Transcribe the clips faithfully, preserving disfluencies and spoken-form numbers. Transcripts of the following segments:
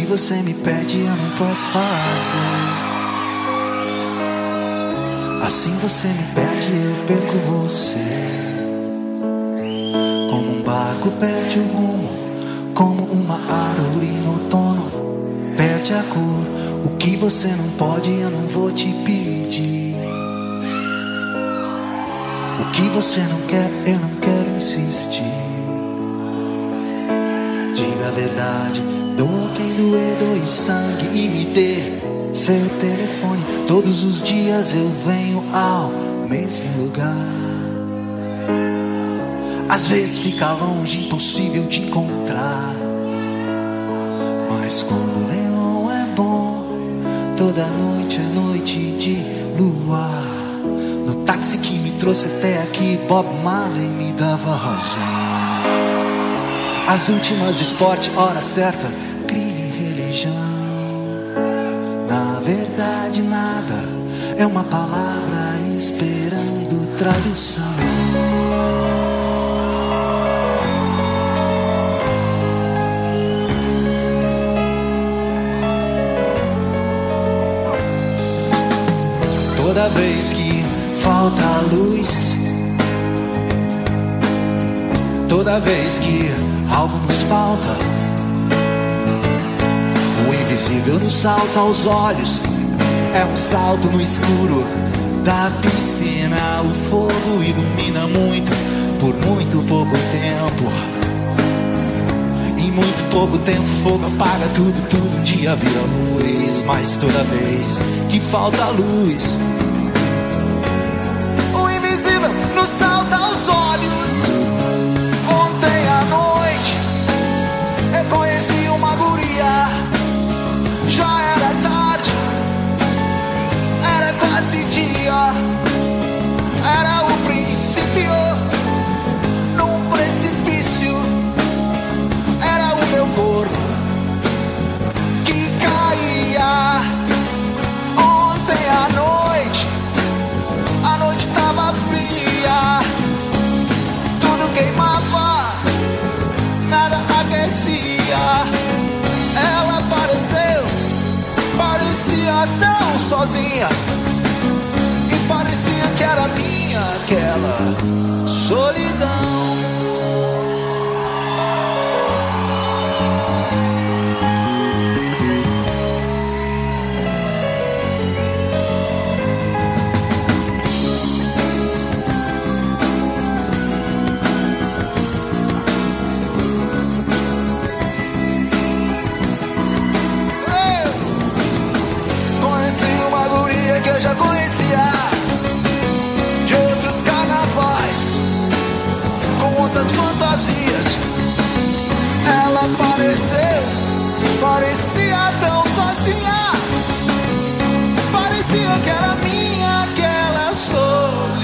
você me pede eu não posso fazer. Assim você me perde, eu perco você. Como um barco perde o rumo, como uma árvore no outono perde a cor. O que você não pode eu não vou te pedir. O que você não quer eu não quero insistir. Diga a verdade, doa quem doer, doe sangue e me dê seu telefone. Todos os dias eu venho ao mesmo lugar. Às vezes fica longe, impossível de encontrar. Mas quando o neon é bom, toda noite é noite de luar. No táxi que me trouxe até aqui, Bob Marley me dava razão. As últimas do esporte, hora certa, crime e religião. Na verdade nada, é uma palavra esperando tradução. Toda vez que falta a luz, toda vez que algo nos falta, o invisível nos salta aos olhos. É um salto no escuro da piscina. O fogo ilumina muito, por muito pouco tempo. Em muito pouco tempo fogo apaga tudo, tudo um dia vira luz. Mas toda vez que falta a luz, o invisível nos salta aos olhos. Ontem à noite eu conheci uma guria. Já era tarde, era quase dia. Era o princípio num precipício. Era o meu corpo que caía. Ontem à noite, a noite tava fria. Tudo queimava, nada aquecia. Ela apareceu, parecia tão sozinha. E parecia que era minha aquela solidão. Que eu já conhecia de outros carnavais, com outras fantasias. Ela apareceu, parecia tão sozinha. Parecia que era minha aquela solidão.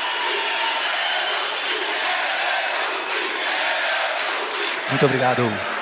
Muito obrigado.